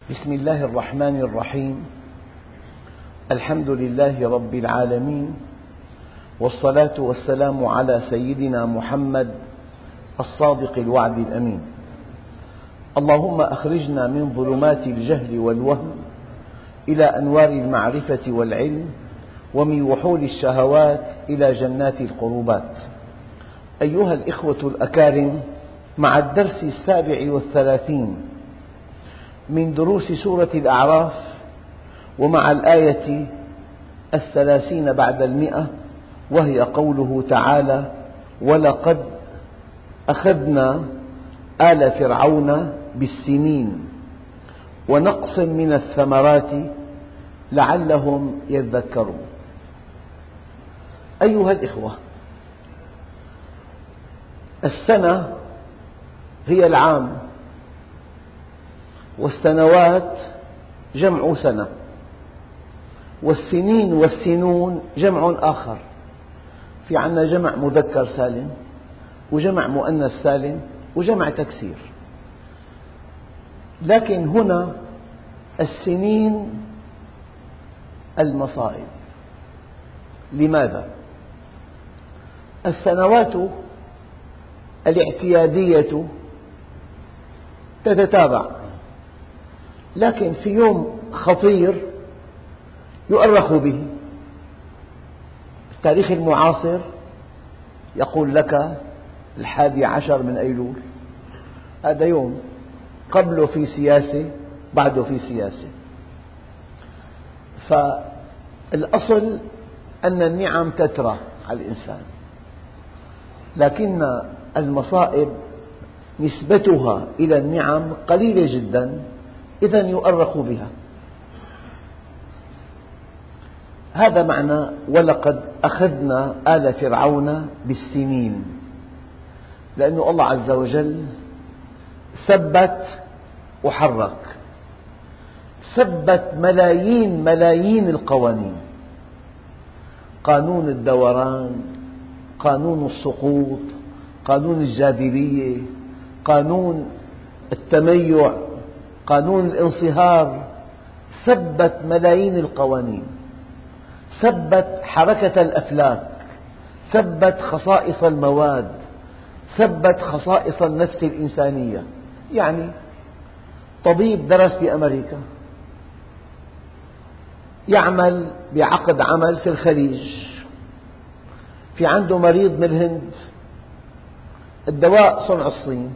بسم الله الرحمن الرحيم. الحمد لله رب العالمين، والصلاة والسلام على سيدنا محمد الصادق الوعد الأمين. اللهم أخرجنا من ظلمات الجهل والوهم إلى أنوار المعرفة والعلم، ومن وحول الشهوات إلى جنات القربات. أيها الإخوة الأكارم، مع الدرس 37 من دروس سورة الأعراف، ومع الآية 30 بعد 100، وهي قوله تعالى: ولقد أخذنا آل فرعون بالسنين ونقص من الثمرات لعلهم يذكرون. أيها الإخوة، السنة هي العام، والسنوات جمع سنة، والسنين والسنون جمع آخر. في عندنا جمع مذكر سالم، وجمع مؤنث سالم، وجمع تكسير. لكن هنا السنين المصائب. لماذا؟ السنوات الاعتيادية تتتابع، لكن في يوم خطير يؤرخ به. التاريخ المعاصر يقول لك 11 من أيلول، هذا يوم قبله في سياسة، بعده في سياسة. فالأصل أن النعم تترى على الإنسان، لكن المصائب نسبتها إلى النعم قليلة جدا، إذن يؤرخ بها. هذا معنى ولقد أخذنا آل فرعون بالسنين، لأن الله عز وجل ثبت وحرك، ثبت ملايين القوانين: قانون الدوران، قانون السقوط، قانون الجاذبية، قانون التميع، قانون الانصهار. ثبت ملايين القوانين، ثبت حركة الأفلاك، ثبت خصائص المواد، ثبت خصائص النفس الإنسانية. يعني طبيب درس بأمريكا، يعمل بعقد عمل في الخليج، في عنده مريض من الهند، الدواء صنع الصين.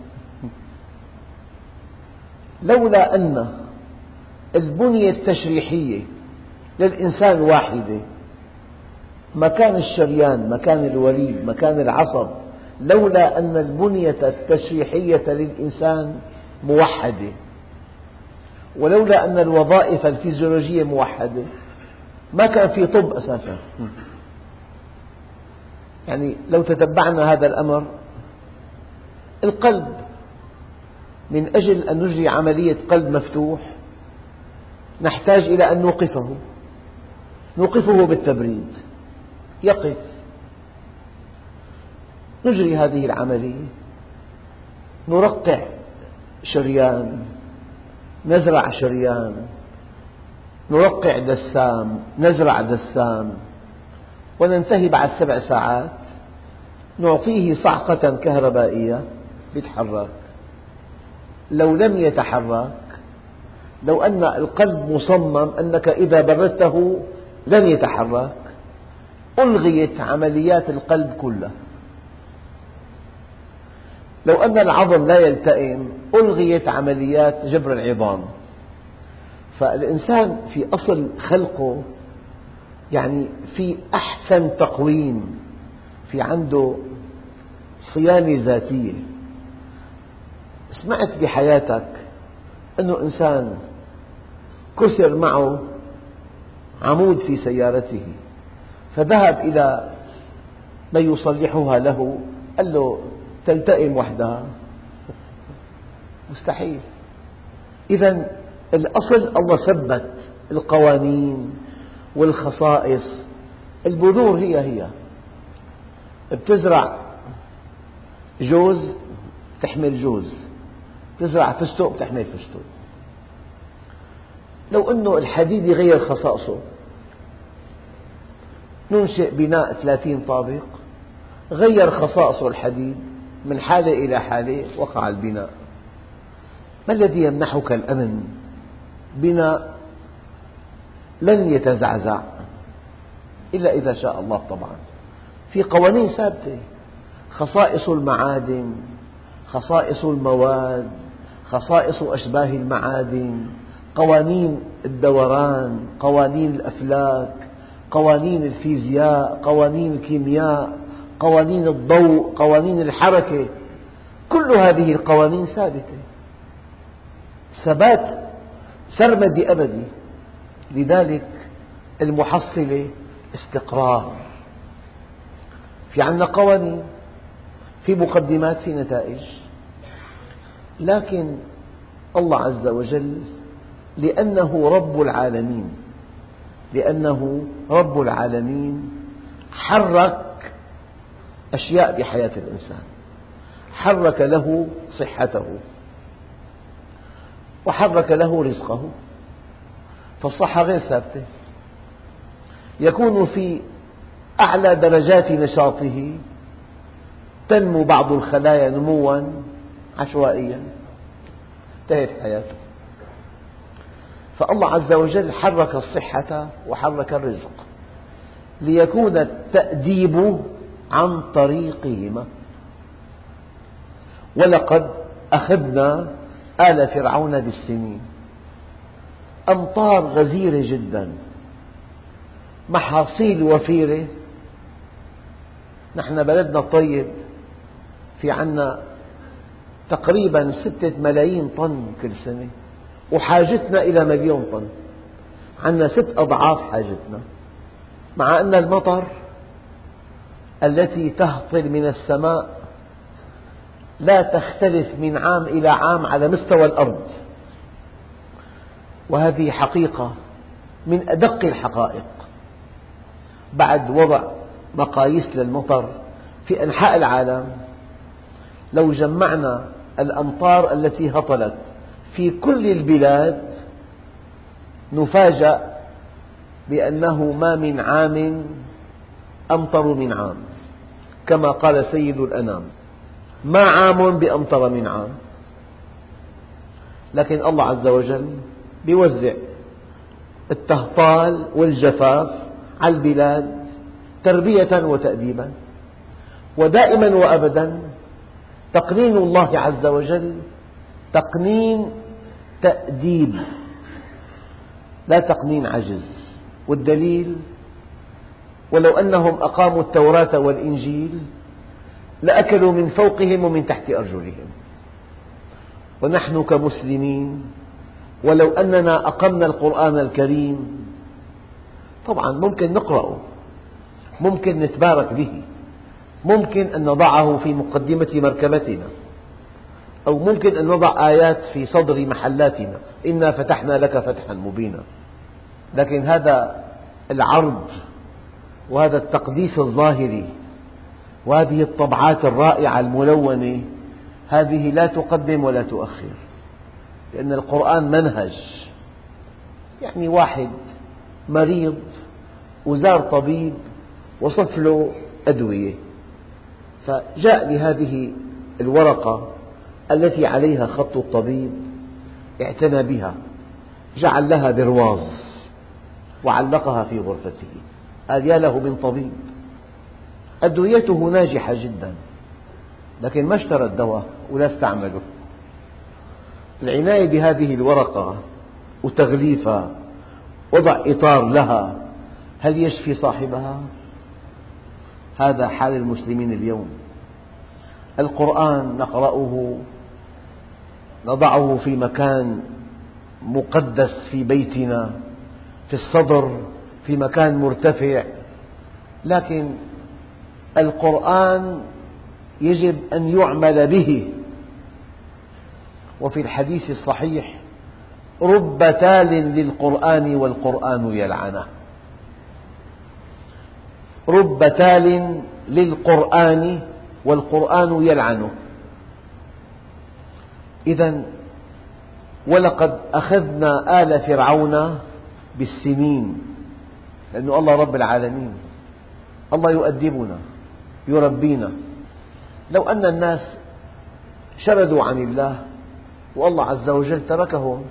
لولا أن البنية التشريحية للإنسان واحدة، مكان الشريان، مكان الوريد، مكان العصب، لولا أن البنية التشريحية للإنسان موحدة، ولولا أن الوظائف الفيزيولوجية موحدة، ما كان في طب أساسا. يعني لو تتبعنا هذا الأمر، القلب من أجل أن نجري عملية قلب مفتوح نحتاج إلى أن نوقفه بالتبريد، يقف. نجري هذه العملية، نرقع شريان، نزرع شريان، نرقع دسام، نزرع دسام، وننتهي بعد 7 ساعات نعطيه صعقة كهربائية يتحرك. لو لم يتحرك، لو أن القلب مصمم أنك إذا بردته لن يتحرك، ألغيت عمليات القلب كلها. لو أن العظم لا يلتئم، ألغيت عمليات جبر العظام. فالإنسان في أصل خلقه يعني في أحسن تقويم، في عنده صيانة ذاتية. سمعت بحياتك أنه إنسان كسر معه عمود في سيارته، فذهب إلى من يصلحها له، قال له تلتئم وحدها؟ مستحيل. إذن الأصل الله ثبت القوانين والخصائص. البذور هي بتزرع جوز تحمل جوز، تزرع فستق تحمل فستق. لو أن الحديد يغير خصائصه، ننشئ بناء 30 طابق، غير خصائصه الحديد من حالة إلى حالة، وقع البناء. ما الذي يمنحك الأمن؟ بناء لن يتزعزع إلا إذا شاء الله طبعا. في قوانين ثابتة، خصائص المعادن، خصائص المواد، خصائص أشباه المعادن، قوانين الدوران، قوانين الأفلاك، قوانين الفيزياء، قوانين الكيمياء، قوانين الضوء، قوانين الحركة، كل هذه القوانين ثابتة، ثبات سرمدي أبدي. لذلك المحصلة استقرار. في عندنا قوانين، في مقدمات، في نتائج، لكن الله عز وجل لأنه رب العالمين حرك أشياء بحياة الإنسان، حرك له صحته وحرك له رزقه. فالصحة غير ثابتة، يكون في أعلى درجات نشاطه تنمو بعض الخلايا نموا عشوائيا، انتهت حياته. فالله عز وجل حرك الصحة وحرك الرزق ليكون التأديب عن طريقهما. ولقد أخذنا آل فرعون بالسنين، أمطار غزيرة جدا، محاصيل وفيرة. نحن بلدنا طيب، في عنا تقريبا 6 ملايين طن كل سنة، وحاجتنا إلى 1,000,000 طن، عنا 6 أضعاف حاجتنا، مع أن المطر التي تهطل من السماء لا تختلف من عام إلى عام على مستوى الأرض. وهذه حقيقة من أدق الحقائق. بعد وضع مقاييس للمطر في أنحاء العالم، لو جمعنا الأمطار التي هطلت في كل البلاد نفاجأ بأنه ما من عام أمطر من عام، كما قال سيد الأنام: ما عام بأمطر من عام. لكن الله عز وجل يوزع التهطال والجفاف على البلاد تربية وتأديبا. ودائما وأبدا تقنين الله عز وجل تقنين تأديب، لا تقنين عجز. والدليل: ولو أنهم أقاموا التوراة والإنجيل لأكلوا من فوقهم ومن تحت أرجلهم. ونحن كمسلمين ولو أننا أقمنا القرآن الكريم، طبعا ممكن نقرأه، ممكن نتبارك به، ممكن أن نضعه في مقدمة مركبتنا، أو ممكن أن نضع آيات في صدر محلاتنا: إنا فتحنا لك فتحا مبينا. لكن هذا العرض وهذا التقديس الظاهري وهذه الطبعات الرائعة الملونة، هذه لا تقدم ولا تؤخر، لأن القرآن منهج. يعني واحد مريض وزار طبيب وصف له أدوية، فجاء لهذه الورقة التي عليها خط الطبيب، اعتنى بها، جعل لها برواز وعلقها في غرفته، قال: يا له من طبيب، أدويته ناجحة جدا، لكن ما اشترى الدواء ولا استعمله. العناية بهذه الورقة وتغليفها، وضع إطار لها، هل يشفي صاحبها؟ هذا حال المسلمين اليوم. القرآن نقرأه، نضعه في مكان مقدس في بيتنا، في الصدر، في مكان مرتفع، لكن القرآن يجب أن يعمل به. وفي الحديث الصحيح: رب تال للقرآن والقرآن يلعنه. رب تال للقرآن والقرآن يلعنه. إذن ولقد أخذنا آل فرعون بالسنين، لأن الله رب العالمين، الله يؤدبنا يربينا. لو أن الناس شردوا عن الله والله عز وجل تركهم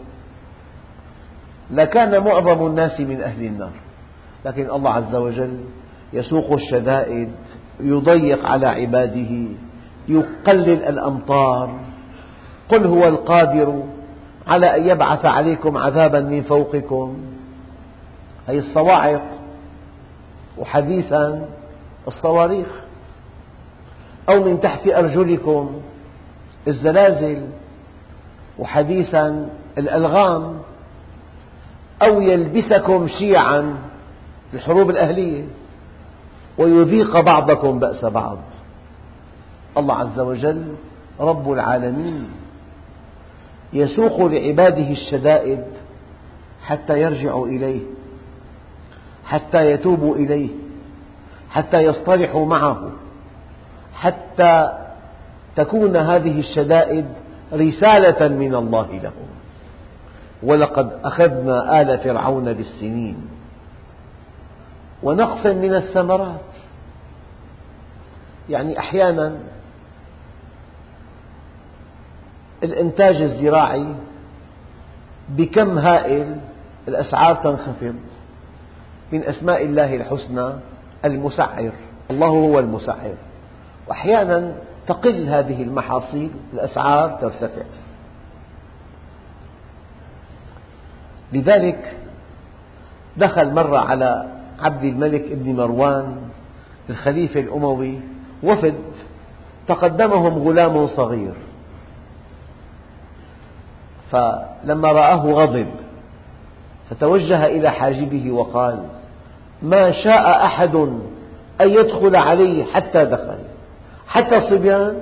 لكان معظم الناس من أهل النار، لكن الله عز وجل يسوق الشدائد، يضيق على عباده، يقلل الأمطار. قل هو القادر على أن يبعث عليكم عذابا من فوقكم، هي الصواعق، وحديثا الصواريخ، أو من تحت أرجلكم الزلازل، وحديثا الألغام، أو يلبسكم شيعا الحروب الأهلية ويذيق بعضكم بأس بعض. الله عز وجل رب العالمين يسوق لعباده الشدائد حتى يرجعوا إليه، حتى يتوبوا إليه، حتى يصطلحوا معه، حتى تكون هذه الشدائد رسالة من الله لهم. ولقد أخذنا آل فرعون بالسنين ونقص من الثمرات. يعني أحيانا الإنتاج الزراعي بكم هائل الأسعار تنخفض. من أسماء الله الحسنى المسعر، الله هو المسعر، وأحيانا تقل هذه المحاصيل الأسعار ترتفع. لذلك دخل مرة على عبد الملك بن مروان الخليفة الأموي وفد، تقدمهم غلام صغير، فلما رآه غضب فتوجه إلى حاجبه وقال: ما شاء أحد أن يدخل علي حتى دخل، حتى الصبيان.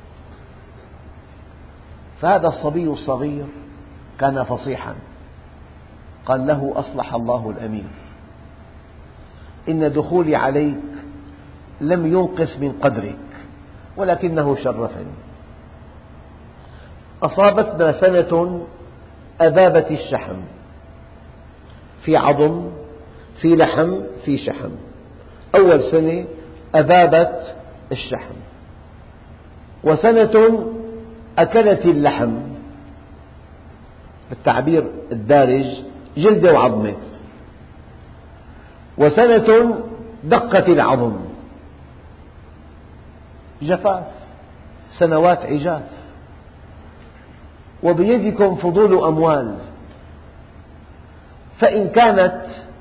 فهذا الصبي الصغير كان فصيحا، قال له: أصلح الله الأمير، إن دخولي عليك لم ينقص من قدرك ولكنه شرفني. أصابتنا سنة أذابت الشحم، في عظم، في لحم، في شحم. أول سنة أذابت الشحم، وسنة أكلت اللحم، بالتعبير الدارج جلدة وعظمة، وسنة دقت العظم، جفاف، سنوات عجاف. وبيدكم فضول أموال، فإن كانت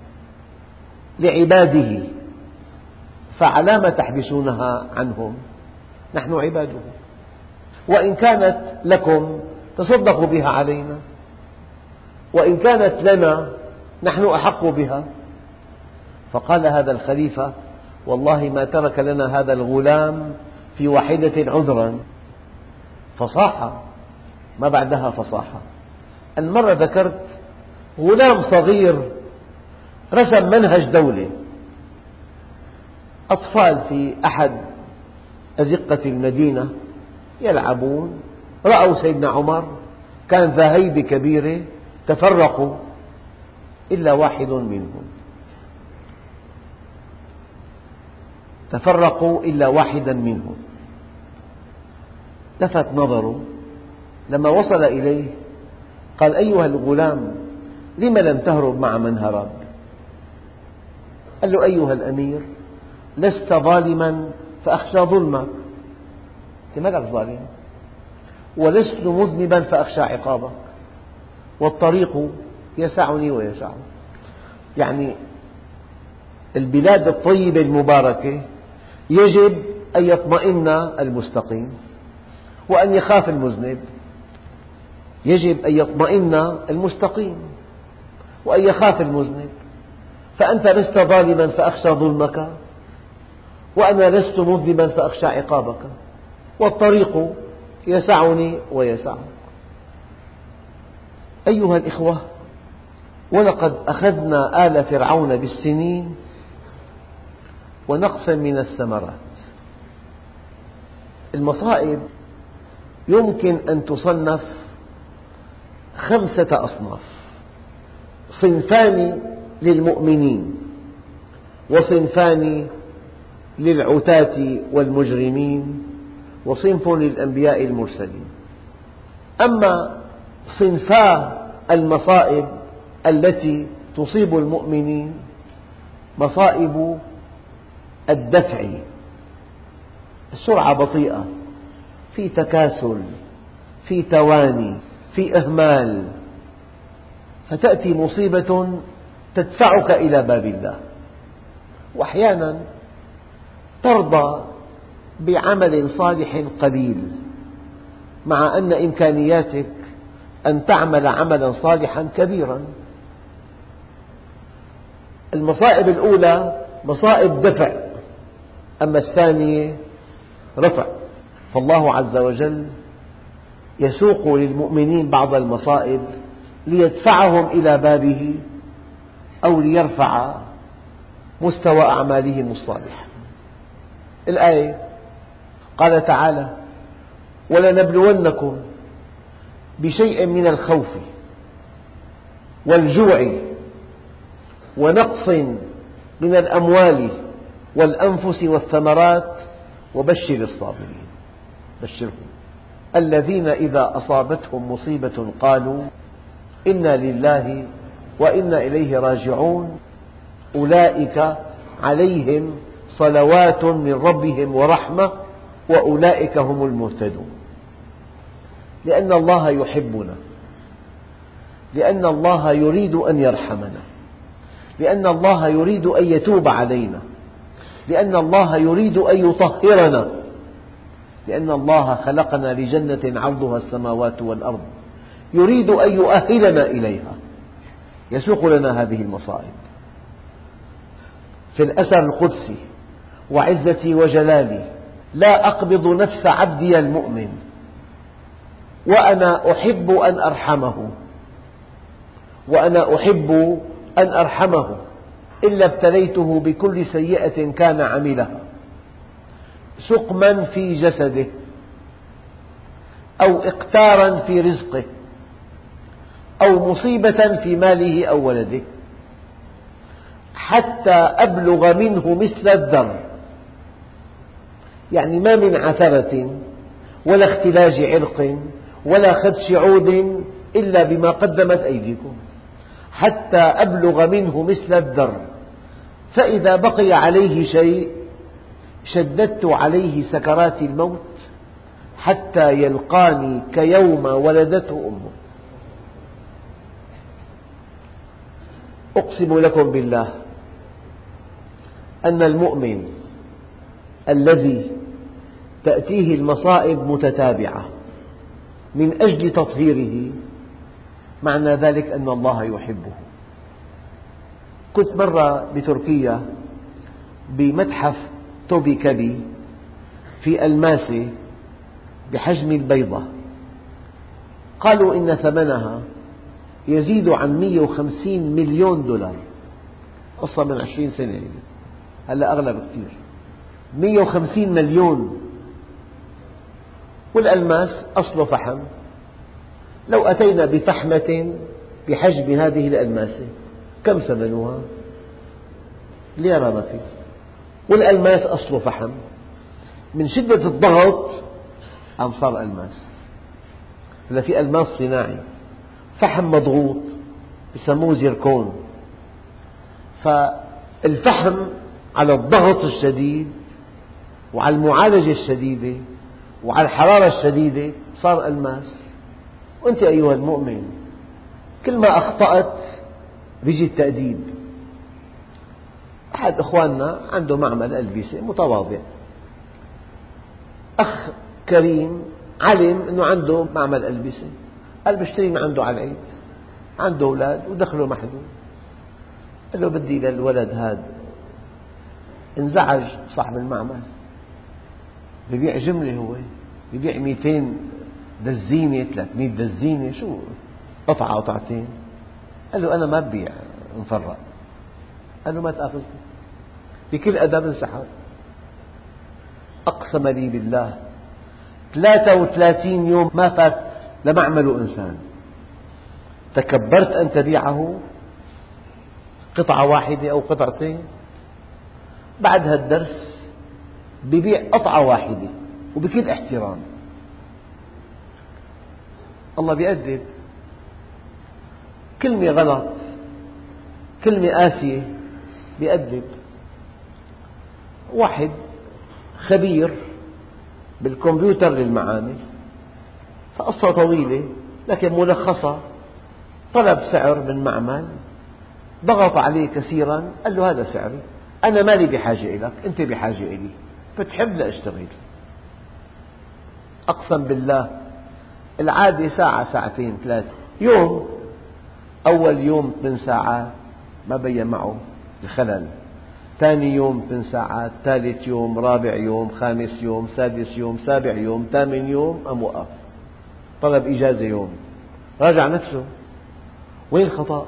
لعباده فعلام تحبسونها عنهم؟ نحن عباده. وإن كانت لكم تصدقوا بها علينا، وإن كانت لنا نحن أحق بها. فقال هذا الخليفة: والله ما ترك لنا هذا الغلام في واحدة عذرا. فصاحة ما بعدها فصاحة. المرة ذكرت غلام صغير رسم منهج دولة، أطفال في أحد أزقة المدينة يلعبون، رأوا سيدنا عمر كان ذا هيبة كبيرة، تفرقوا إلا واحد منهم، تفرقوا إلا واحدا منهم. لفت نظره لما وصل إليه، قال: أيها الغلام، لم لم تهرب مع من هرب؟ قال له: أيها الأمير، لست ظالما فأخشى ظلمك، أنت مالك ظالم، ولست مذنبا فأخشى عقابك، والطريق يسعني ويسعك. يعني البلاد الطيبة المباركة يجب أن يطمئن المستقيم وأن يخاف المذنب، يجب أن يطمئن المستقيم وأن يخاف المذنب. فأنت لست ظالما فأخشى ظلمك، وأنا لست مذنبا فأخشى عقابك، والطريق يسعني ويسعك. أيها الإخوة، ولقد أخذنا آل فرعون بالسنين ونقص من الثمرات. المصائب يمكن أن تصنف 5 أصناف: صنفان للمؤمنين، وصنفان للعتاة والمجرمين، وصنف للأنبياء المرسلين. أما صنفا المصائب التي تصيب المؤمنين مصائب الدفع، السرعة بطيئة، في تكاسل، في تواني، في إهمال، فتأتي مصيبة تدفعك إلى باب الله. وأحيانا ترضى بعمل صالح قليل مع أن إمكانياتك أن تعمل عملا صالحا كبيرا. المصائب الأولى مصائب دفع، أما الثانية رفع. فالله عز وجل يسوق للمؤمنين بعض المصائب ليدفعهم إلى بابه أو ليرفع مستوى أعمالهم الصالحة. الآية قال تعالى: ولنبلونكم بشيء من الخوف والجوع ونقص من الأموال والأنفس والثمرات وبشر الصابرين. بشرهم الذين إذا أصابتهم مصيبة قالوا إنا لله وإنا إليه راجعون أولئك عليهم صلوات من ربهم ورحمة وأولئك هم المهتدون. لأن الله يحبنا، لأن الله يريد أن يرحمنا، لأن الله يريد أن يتوب علينا، لأن الله يريد أن يطهرنا، لأن الله خلقنا لجنة عرضها السماوات والأرض، يريد أن يؤهلنا إليها، يسوق لنا هذه المصائب. في الأثر القدسي: وعزتي وجلالي لا أقبض نفس عبدي المؤمن وأنا أحب أن أرحمه، وأنا أحب أن أرحمه إلا ابتليته بكل سيئة كان عملها، سقما في جسده أو إقتارا في رزقه أو مصيبة في ماله أو ولده، حتى أبلغ منه مثل الذر. يعني ما من عثرة ولا اختلاج عرق ولا خدش عود إلا بما قدمت أيديكم، حتى أبلغ منه مثل الذر، فإذا بقي عليه شيء شددت عليه سكرات الموت حتى يلقاني كيوم ولدته أمه. أقسم لكم بالله أن المؤمن الذي تأتيه المصائب متتابعة من أجل تطهيره معنى ذلك أن الله يحبه. كنت مرة بتركيا بمتحف توبي كابي في ألماسة بحجم البيضة، قالوا إن ثمنها يزيد عن 150 مليون دولار، قصة من 20 سنة، هلأ أغلى بكثير، 150 مليون. والألماس أصله فحم، لو أتينا بفحمة بحجم هذه الألماسة كم ثمنها؟ ليرة ما في. والألماس أصله فحم، من شدة الضغط قام صار ألماس. هلا في ألماس صناعي، فحم مضغوط يسموه زيركون. فالفحم على الضغط الشديد وعلى المعالجة الشديدة وعلى الحرارة الشديدة صار ألماس. وأنت أيها المؤمن كل ما أخطأت بيجي التأديب. أحد إخواننا عنده معمل ألبسة متواضع، أخ كريم علم أنه عنده معمل ألبسة، قال بشتري من عنده على العيد، عنده أولاد ودخله محدود. قال له بدي للولد هذا. انزعج صاحب المعمل، بيبيع جملة، هو بيبيع 200 دزينة 300 دزينة، شو قطعة قطعتين. قال له أنا ما ببيع مفرق. قال له ما تأخذني، بكل أدب انسحب. أقسم لي بالله 33 يوم ما فات لمعمل إنسان، تكبرت أن تبيعه قطعة واحدة أو قطعتين؟ بعد هالدرس ببيع قطعة واحدة وبكل احترام. الله بيأدب. كلمة غلط، كلمة قاسية، بيأدب. واحد خبير بالكمبيوتر للمعامل، فقصة طويلة لكن ملخصة، طلب سعر من معمل، ضغط عليه كثيرا، قال له هذا سعري، أنا مالي بحاجة إليك، أنت بحاجة إلي، بتحب لأشتغل. أقسم بالله العادة ساعة ساعتين ثلاثة، يوم، أول يوم 8 ساعات ما بين معه الخلل، ثاني يوم 8 ساعات، ثالث يوم، رابع يوم، خامس يوم، سادس يوم، سابع يوم، ثامن يوم، قام وقف، طلب إجازة يوم، راجع نفسه، وين الخطأ؟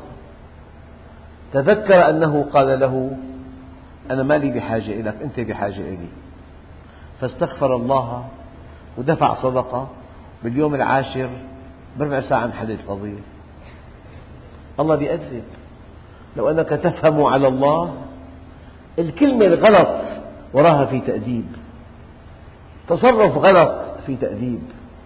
تذكر أنه قال له أنا مالي بحاجة إليك، أنت بحاجة إلي، فاستغفر الله ودفع صدقة. باليوم العاشر بربع ساعة انحلت القضية. الله بيأدب. لو أنك تفهم على الله، الكلمة الغلط وراها في تأديب، تصرف غلط في تأديب،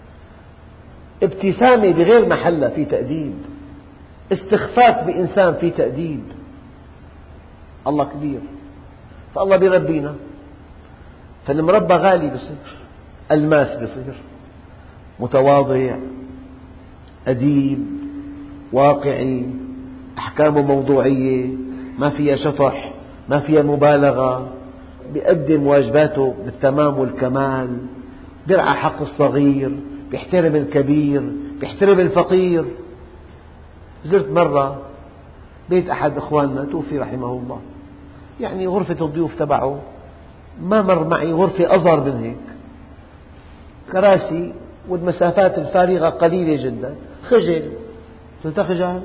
ابتسامة بغير محلها في تأديب، استخفاف بإنسان في تأديب. الله كبير، فالله بيربينا. فالمربى غالي بصير، ألماس بصير، متواضع، أديب، واقعي، أحكامه موضوعية، ما فيها شطح، ما فيها مبالغة، بيقدم واجباته بالتمام والكمال، بيرعى حق الصغير، بيحترم الكبير، بيحترم الفقير. زرت مرة بيت أحد إخواننا توفي رحمه الله، يعني غرفة الضيوف تبعه ما مر معي غرفة أصغر من هيك، كراسي والمسافات الفارغة قليلة جدا. خجل، قلت خجل؟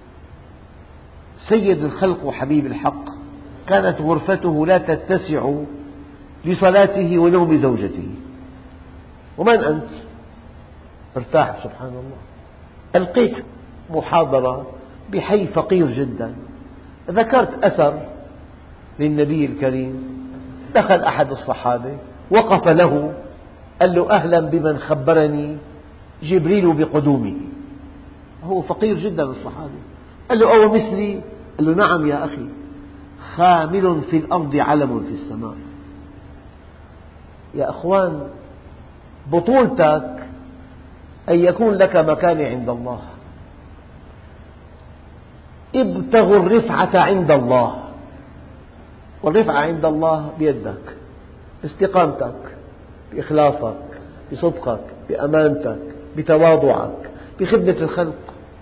سيد الخلق وحبيب الحق كانت غرفته لا تتسع لصلاته ونوم زوجته، ومن أنت؟ ارتاح سبحان الله. ألقيت محاضرة بحي فقير جدا، ذكرت أثر للنبي الكريم، دخل أحد الصحابة وقف له، قال له أهلا بمن خبرني جبريل بقدومه. هو فقير جدا الصحابي، قال له أو مثلي؟ قال له نعم يا أخي، خامل في الأرض علم في السماء. يا أخوان، بطولتك أن يكون لك مكانة عند الله. ابتغوا الرفعة عند الله، والرفعة عند الله بيدك، باستقامتك، بإخلاصك، بصدقك، بأمانتك، بتواضعك، بخدمة الخلق.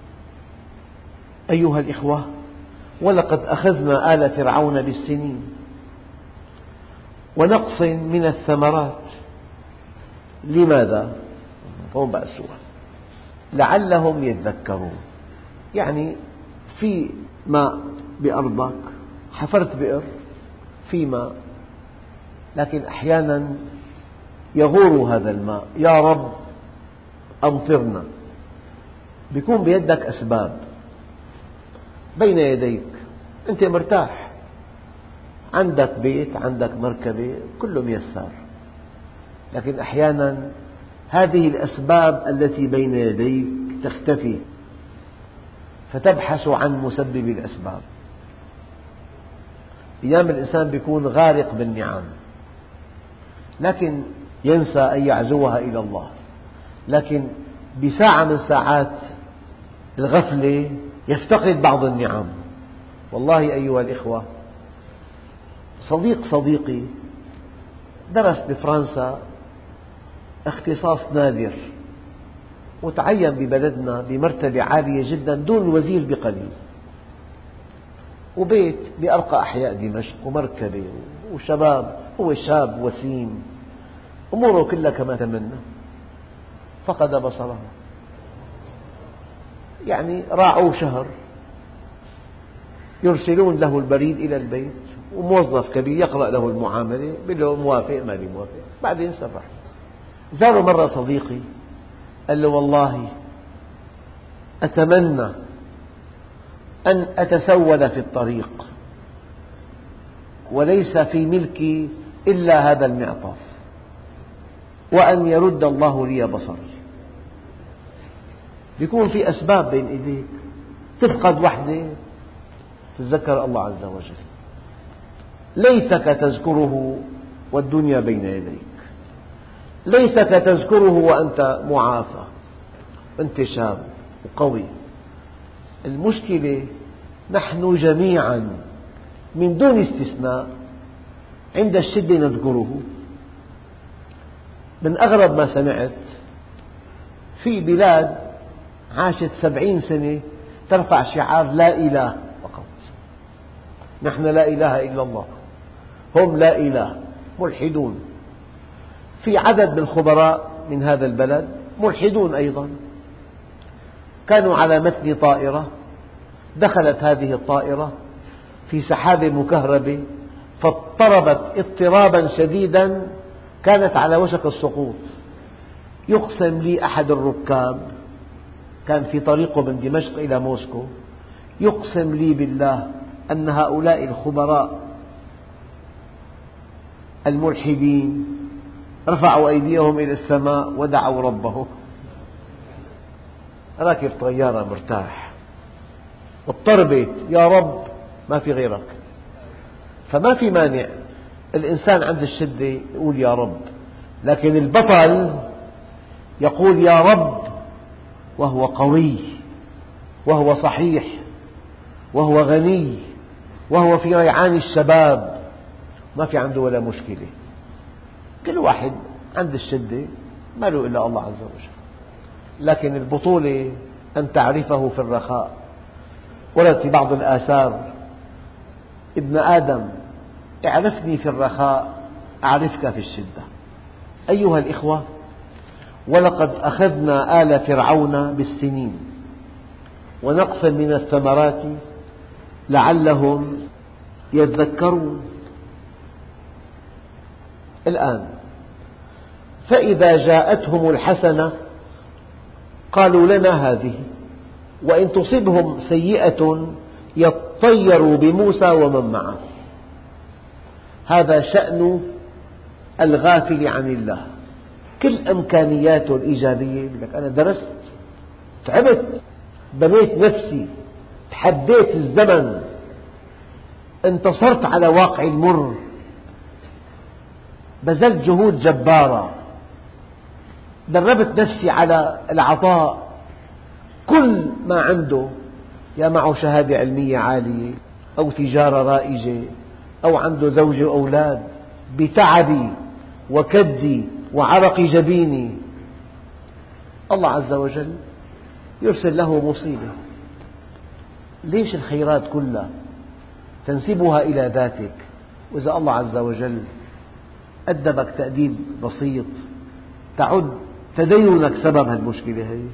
أيها الإخوة، ولقد أخذنا آل فرعون بالسنين ونقص من الثمرات. لماذا؟ هون بقى السؤال. لعلهم يذكرون. يعني في ماء بأرضك، حفرت بئر، في ماء، لكن أحيانا يغور هذا الماء، يا رب أمطرنا. بيكون بيدك أسباب بين يديك، أنت مرتاح، عندك بيت، عندك مركبة، كله ميسر، لكن أحيانا هذه الأسباب التي بين يديك تختفي، فتبحث عن مسبب الأسباب. أيام الإنسان بيكون غارق بالنعم، لكن ينسى أن يعزوها إلى الله، لكن بساعة من ساعات الغفلة يفتقد بعض النعم. والله أيها الإخوة، صديقي درس بفرنسا اختصاص نادر، وتعين ببلدنا بمرتبة عالية جدا دون الوزير بقليل، وبيت بأرقى أحياء دمشق، ومركبة، وشباب، هو شاب وسيم، أموره كلها كما تمنى. فقد بصره، يعني راعوه شهر، يرسلون له البريد إلى البيت، وموظف كبير يقرأ له المعاملة، يقول له موافق مالي موافق، بعدين سرح. زاره مرة صديقي، قال له والله أتمنى أن أتسول في الطريق وليس في ملكي إلا هذا المعطف، وأن يرد الله لي بصري. يكون في أسباب بين إيديك، تفقد وحدة تتذكر الله عز وجل، ليتك تذكره والدنيا بين يديك، ليتك تذكره وأنت معافى، أنت شاب وقوي. المشكلة نحن جميعا من دون استثناء عند الشدة نذكره. من أغرب ما سمعت، في بلاد عاشت 70 سنة ترفع شعار لا إله فقط، نحن لا إله إلا الله، هم لا إله، ملحدون. في عدد من الخبراء من هذا البلد ملحدون أيضا، كانوا على متن طائرة، دخلت هذه الطائرة في سحابة مكهربة فاضطربت اضطرابا شديدا، كانت على وشك السقوط. يقسم لي أحد الركاب، كان في طريقه من دمشق إلى موسكو، يقسم لي بالله أن هؤلاء الخبراء الملحدين رفعوا أيديهم إلى السماء ودعوا ربهم. راكب طيارة مرتاح، اضطربت، يا رب ما في غيرك. فما في مانع الإنسان عند الشدة يقول يا رب، لكن البطل يقول يا رب وهو قوي، وهو صحيح، وهو غني، وهو في ريعان الشباب، ما في عنده ولا مشكلة. كل واحد عند الشدة ما له إلا الله عز وجل. لكن البطولة أن تعرفه في الرخاء. ورد في بعض الآثار: ابن آدم اعرفني في الرخاء أعرفك في الشدة. أيها الإخوة، ولقد أخذنا آل فرعون بالسنين ونقص من الثمرات لعلهم يذكرون. الآن فإذا جاءتهم الحسنة قالوا لنا هذه، وإن تصبهم سيئة يطيروا بموسى ومن معه. هذا شأن الغافل عن الله. كل إمكانياته الإيجابية، يقول لك أنا درست، تعبت، بنيت نفسي، تحديت الزمن، انتصرت على واقع المر، بذلت جهود جبارة، دربت نفسي على العطاء. كل ما عنده، يا معه شهادة علمية عالية أو تجارة رائجة أو عنده زوجة وأولاد، بتعبي وكدي وعرق جبيني الله عز وجل يرسل له مصيبة. ليش الخيرات كلها تنسبها إلى ذاتك، وإذا الله عز وجل أدبك تأديب بسيط تعد تدينك سبب هالمشكلة هي؟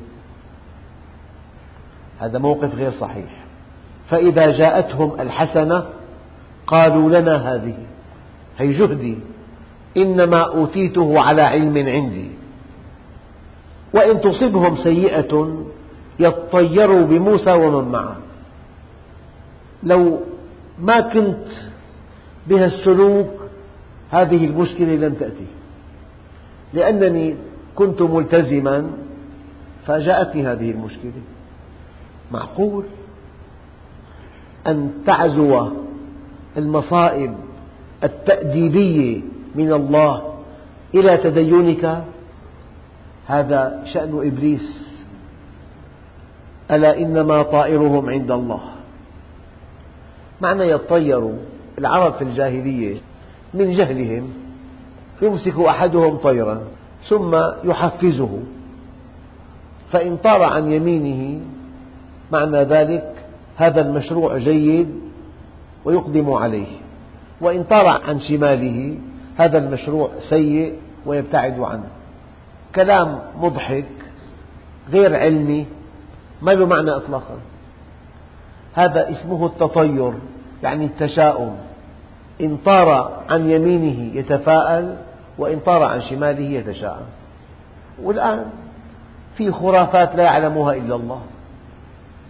هذا موقف غير صحيح. فإذا جاءتهم الحسنة قالوا لنا هذه، هي جهدي، إنما أوتيته على علم عندي. وإن تصبهم سيئة يطيروا بموسى ومن معه. لو ما كنت بهالسلوك هذه المشكلة لن تأتي، لأنني كنت ملتزما فجاءتني هذه المشكلة. معقول أن تعزو المصائب التأديبية من الله إلى تدينك؟ هذا شأن إبليس. ألا إنما طائرهم عند الله. معنى يطيروا، العرب في الجاهلية من جهلهم يمسك أحدهم طيرا ثم يحفزه، فإن طار عن يمينه معنى ذلك هذا المشروع جيد ويقدم عليه، وإن طار عن شماله هذا المشروع سيء ويبتعد عنه. كلام مضحك غير علمي ما له معنى إطلاقا. هذا اسمه التطير، يعني التشاؤم. إن طار عن يمينه يتفاءل، وإن طار عن شماله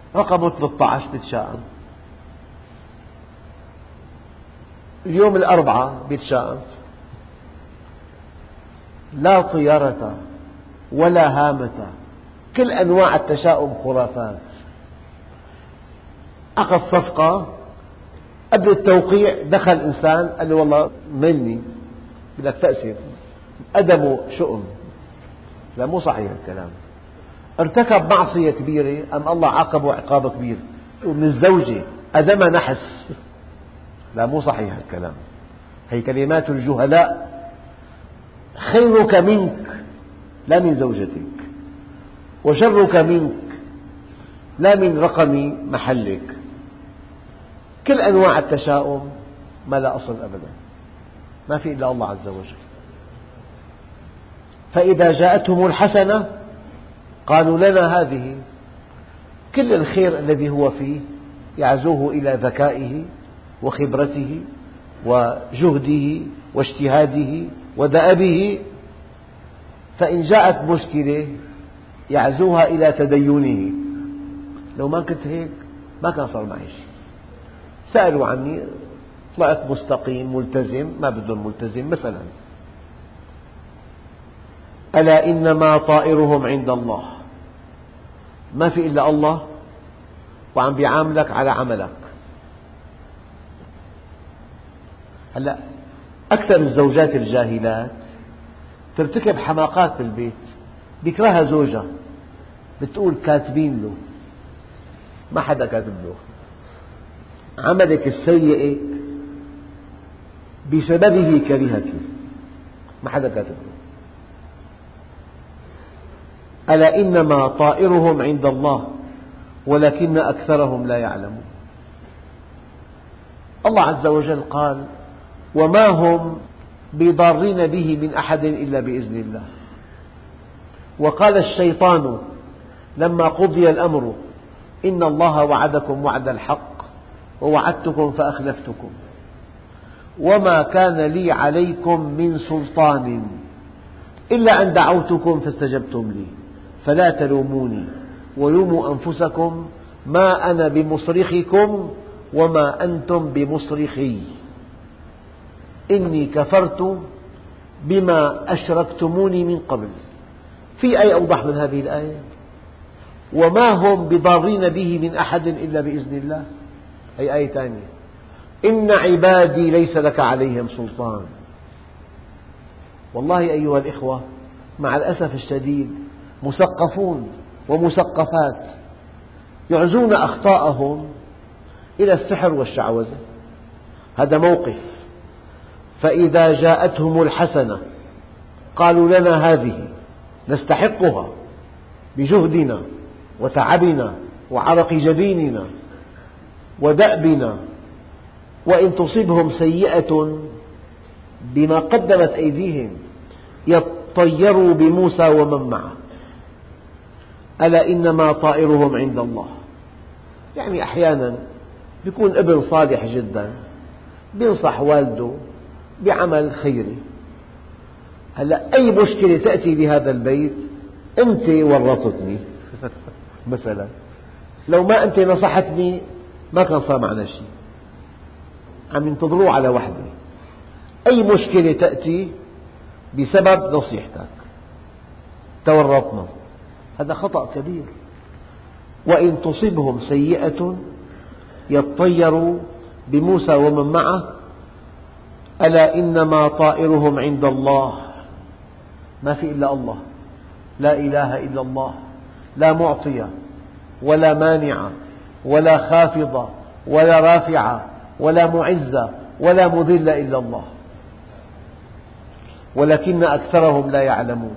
رقمه 13 بيتشائم، اليوم الأربعاء بيتشائم، لا طيرة ولا هامة، كل أنواع التشاؤم خرافات. عقد صفقة قبل التوقيع دخل إنسان قال له والله ملني، بدك تأسف، أدمه شؤم. لا، مو صحيح الكلام. ارتكب معصية كبيرة أم الله عاقبه عقاب كبير. ومن الزوجة أدم نحس. لا، مو صحيح الكلام. هي كلمات الجهلاء. خيرك منك لا من زوجتك، وشرك منك لا من رقم محلك. كل أنواع التشاؤم ما لا أصل أبدا، ما في إلا الله عز وجل. فإذا جاءتهم الحسنة قالوا لنا هذه. كل الخير الذي هو فيه يعزوه إلى ذكائه وخبرته وجهده واجتهاده ودأبه. فإن جاءت مشكلة يعزوها إلى تدينه. لو ما كنت هيك ما كان صار معي شيء. سألوا عني طلعت مستقيم ملتزم، ما بدهم ملتزم مثلا. ألا إنما طائرهم عند الله. ما في إلا الله وعم بيعاملك على عملك. هلأ أكثر الزوجات الجاهلات ترتكب حماقات بالبيت، بيكرهها زوجها، بتقول كاتبين له. ما حدا كاتب له. عملك السيء بسببه كرهك، ما حدا كاتب له. ألا إنما طائرهم عند الله ولكن أكثرهم لا يعلمون. الله عز وجل قال وما هم بضارين به من أحد إلا بإذن الله. وقال الشيطان لما قضي الأمر إن الله وعدكم وعد الحق ووعدتكم فأخلفتكم وما كان لي عليكم من سلطان إلا أن دعوتكم فاستجبتم لي فلا تلوموني ولوموا أنفسكم ما أنا بمصرخكم وما أنتم بمصرخي إني كفرت بما أشركتموني من قبل. في آية أوضح من هذه الآية؟ وما هم بضارين به من أحد إلا بإذن الله. هي آية ثانية. إن عبادي ليس لك عليهم سلطان. والله أيها الإخوة، مع الأسف الشديد مثقفون ومثقفات يعزون أخطاءهم إلى السحر والشعوذة. هذا موقف. فإذا جاءتهم الحسنة قالوا لنا هذه نستحقها بجهدنا وتعبنا وعرق جبيننا ودأبنا وإن تصبهم سيئة بما قدمت أيديهم يطيروا بموسى ومن معه. ألا إنما طائرهم عند الله. يعني أحيانا يكون ابن صالح جدا بينصح والده بعمل خيري. هلأ أي مشكلة تأتي بهذا البيت أنت ورطتني مثلا، لو ما أنت نصحتني ما كان صار معنا شيء. عم ينتظروه على وحدة. أي مشكلة تأتي بسبب نصيحتك تورطنا. هذا خطأ كبير. وإن تصبهم سيئة يطيروا بموسى ومن معه ألا إنما طائرهم عند الله. ما في إلا الله، لا إله إلا الله، لا معطي ولا مانع ولا خافض ولا رافع ولا معز ولا مذل إلا الله ولكن أكثرهم لا يعلمون.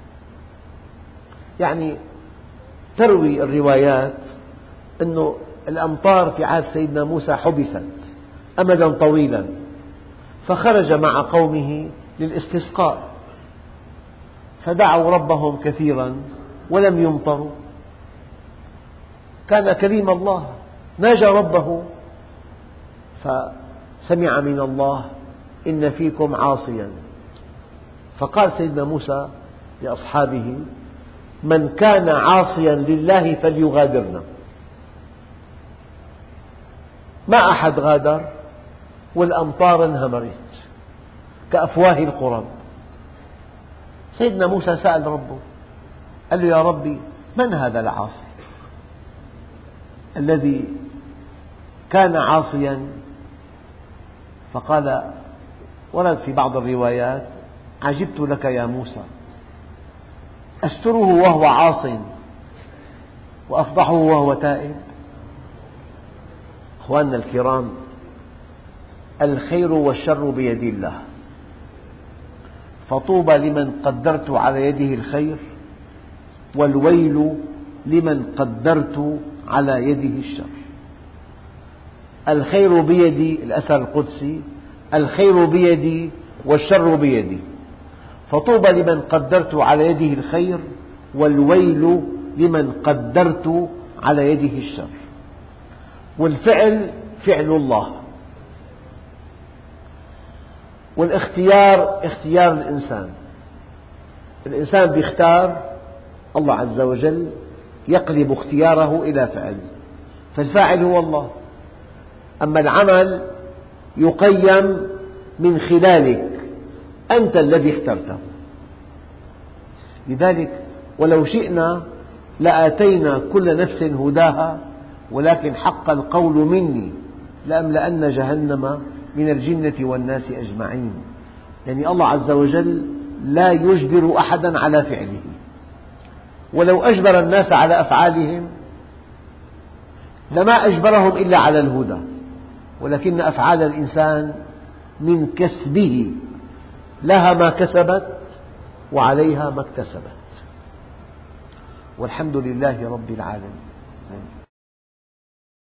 يعني تروي الروايات أن الأمطار في عهد سيدنا موسى حبست أمدا طويلا، فخرج مع قومه للاستسقاء فدعوا ربهم كثيرا ولم يمطروا. كان كريم الله ناجى ربه فسمع من الله إن فيكم عاصيا. فقال سيدنا موسى لأصحابه من كان عاصيا لله فليغادرنا. ما أحد غادر والأمطار انهمرت كأفواه القرب. سيدنا موسى سأل ربه قال له يا ربي من هذا العاصي الذي كان عاصيا؟ فقال ورد في بعض الروايات عجبت لك يا موسى أستره وهو عاص وأفضحه وهو تائب. أخواننا الكرام، الخير والشر بيد الله، فطوبى لمن قدرت على يده الخير، والويل لمن قدرت على يده الشر. الخير بيدي، الأثر القدسي، الخير بيدي والشر بيدي، فطوبى لمن قدرت على يده الخير، والويل لمن قدرت على يده الشر. والفعل فعل الله، والاختيار اختيار الإنسان. الإنسان يختار، الله عز وجل يقلب اختياره إلى فعل، فالفاعل هو الله. أما العمل يقيم من خلالك، أنت الذي اخترته. لذلك ولو شئنا لآتينا كل نفس هداها ولكن حق القول مني لأملأن جهنم من الجنة والناس أجمعين. يعني الله عز وجل لا يجبر أحدا على فعله، ولو أجبر الناس على أفعالهم لما أجبرهم إلا على الهدى، ولكن أفعال الإنسان من كسبه، لها ما كسبت وعليها ما اكتسبت، والحمد لله رب العالمين.